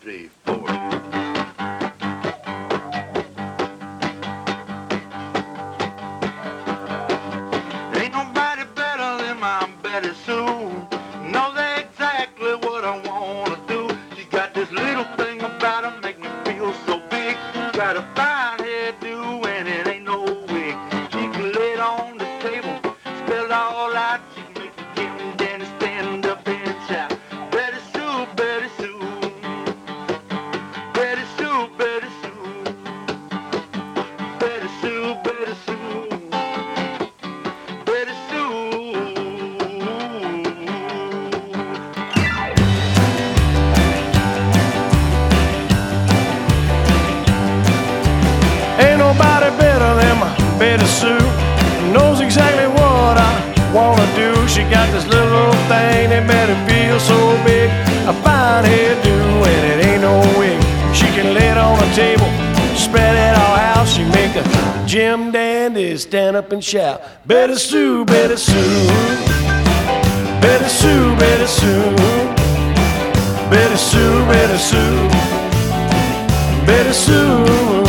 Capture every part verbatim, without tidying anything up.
three, four. Ain't nobody better than my Betty Sue. Knows exactly what I wanna do. She got this little thing about her, make me feel so big. Got a fine hairdo and it ain't no wig. She can lay it on the table, spell it all out. She can make the Jim and Danny stand up and shout. Betty Sue, Betty Sue. Betty Sue, Betty Sue. Betty Sue, Betty Sue. Betty Sue. Ain't nobody better than my Betty Sue. Knows exactly what I wanna do. She got this little thing that made her feel so big. A fine hairdo and it ain't no wig. She can lay it on the table, spread it all out. She make a Jim Dandy stand up and shout. Betty Sue, Betty Sue. Betty Sue, Betty Sue. Betty Sue, Betty Sue. Betty Sue.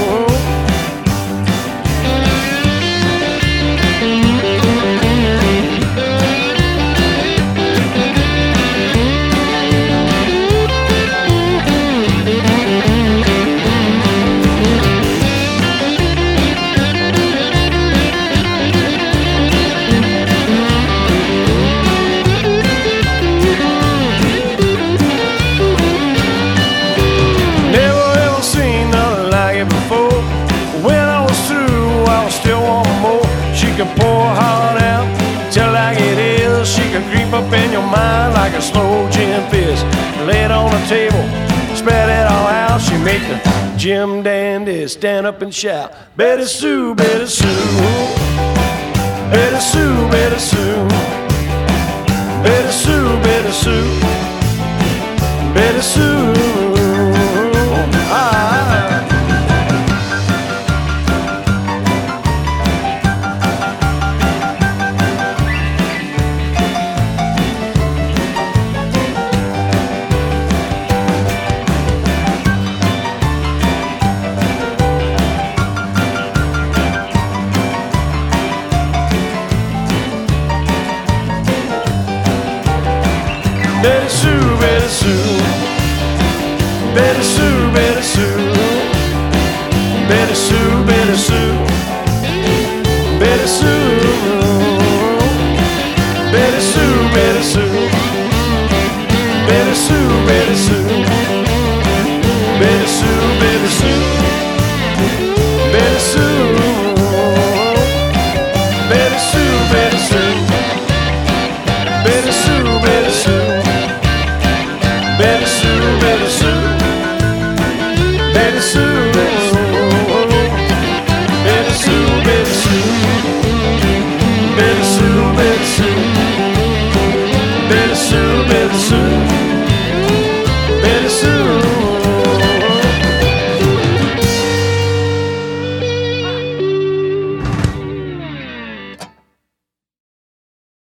She can pour her heart out, tell like it is. She can creep up in your mind like a slow gin fizz. Lay it on the table, spread it all out. She make the Jim Dandy stand up and shout. Betty Sue, Betty Sue. Betty Sue, Betty Sue. Betty Sue, Betty Sue. Betty Sue.